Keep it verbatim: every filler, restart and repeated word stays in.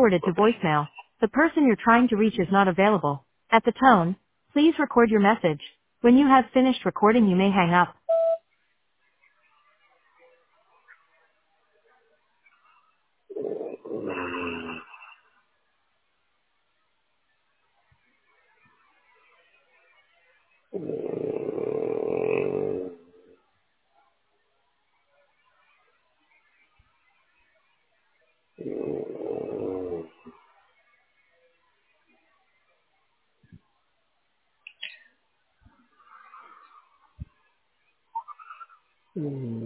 forwarded to voicemail. The person you're trying to reach is not available. At the tone, please record your message. When you have finished recording, you may hang up. Mm.